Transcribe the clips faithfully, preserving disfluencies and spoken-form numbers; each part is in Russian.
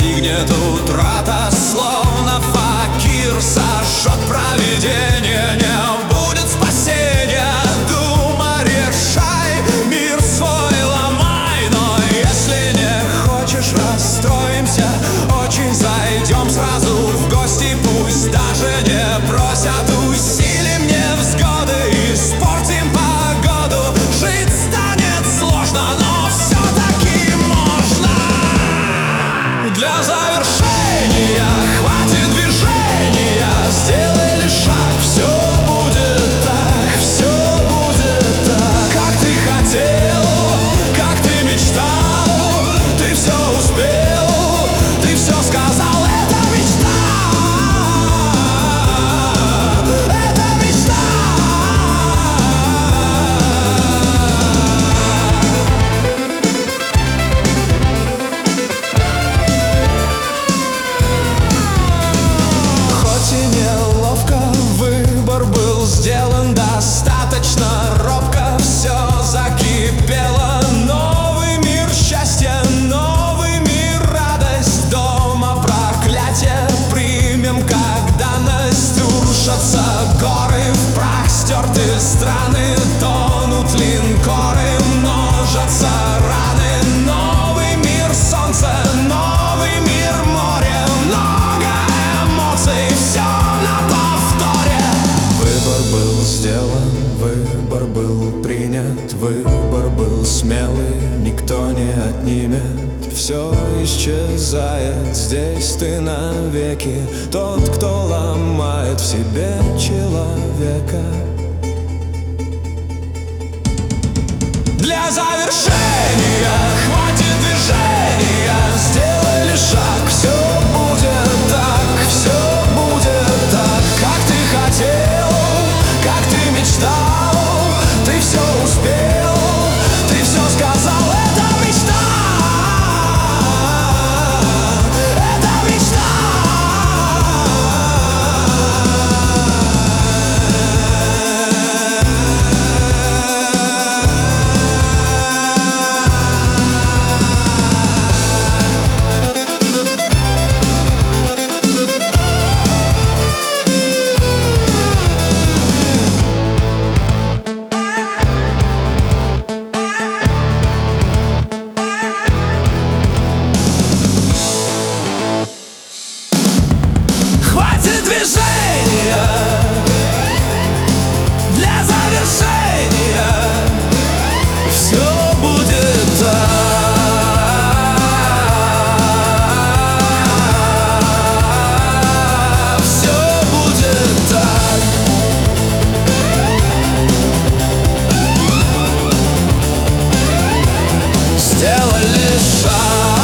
настигнет утрата, словно факир сожжет провидение. Не будет спасения, дума, решай, мир свой ломай. Но если не хочешь, расстроимся, очень зайдем сразу в гости. Пусть даже не просят, усилим невзгоды, испортим погоду. Жить станет сложно, но все-таки можно. Для завершения хватит движения, сделали шаг, все будет так, все будет так, как ты хотел, как ты мечтал, ты все успел, ты все сказал. Это мечта, это мечта. Хоть и неловко, выбор был сделан достаточно робко. Все закипело, новый мир счастья, новый мир радость. Дома проклятие примем как данность. Рушатся горы, в прах стерты страны, тонут линкоры, множатся раны. Новый мир солнца, новый мир море, много эмоций, все на повторе. Выбор был сделан, выбор был принят, выбор был смелый, никто не отнимет. Все исчезает, здесь ты навеки, тот, кто ломает в себе человека. Для завершения хватит движения, сделали шаг, все будет так, все будет так, как ты хотел, как ты мечтал, ты все успел, ты все сказал. Это мечта, это мечта. Хватит движения, для завершения все будет так, все будет так. Сделали шаг,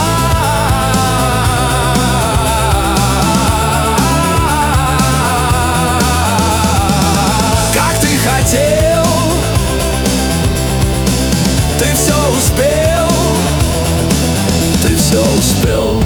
хотел, ты все успел, ты все успел.